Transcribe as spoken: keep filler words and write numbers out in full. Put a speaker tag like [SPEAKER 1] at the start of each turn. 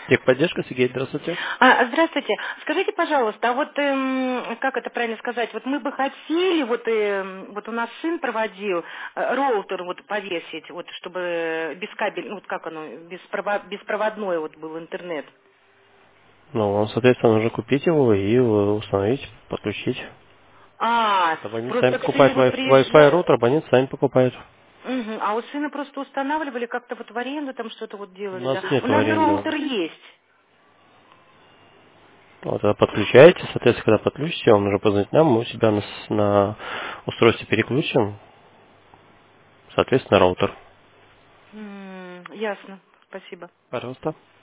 [SPEAKER 1] Техподдержка, Сергей, здравствуйте.
[SPEAKER 2] А, здравствуйте. Скажите, пожалуйста, а вот эм, как это правильно сказать? Вот мы бы хотели, вот, эм, вот у нас сын проводил э, роутер вот повесить, вот чтобы без кабель, ну вот как оно, беспрово- беспроводной вот был интернет.
[SPEAKER 1] Ну, вам, соответственно, нужно купить его и установить, подключить.
[SPEAKER 2] А,
[SPEAKER 1] Абонент сами
[SPEAKER 2] просто к
[SPEAKER 1] покупает
[SPEAKER 2] сыну вот
[SPEAKER 1] Wi-Fi Wi-Fi
[SPEAKER 2] приезжал.
[SPEAKER 1] роутер, абонент сами покупает.
[SPEAKER 2] Мгм. А у сына просто устанавливали, как-то вот в аренду там что-то вот
[SPEAKER 1] У
[SPEAKER 2] делали,
[SPEAKER 1] нас
[SPEAKER 2] да?
[SPEAKER 1] нет
[SPEAKER 2] У
[SPEAKER 1] в
[SPEAKER 2] нас же
[SPEAKER 1] аренду.
[SPEAKER 2] роутер есть.
[SPEAKER 1] Вот, когда подключаете, соответственно, когда подключите, вам нужно позвонить нам, мы у себя на, с- на устройстве переключим, соответственно, роутер.
[SPEAKER 2] М, ясно. Спасибо.
[SPEAKER 1] Пожалуйста.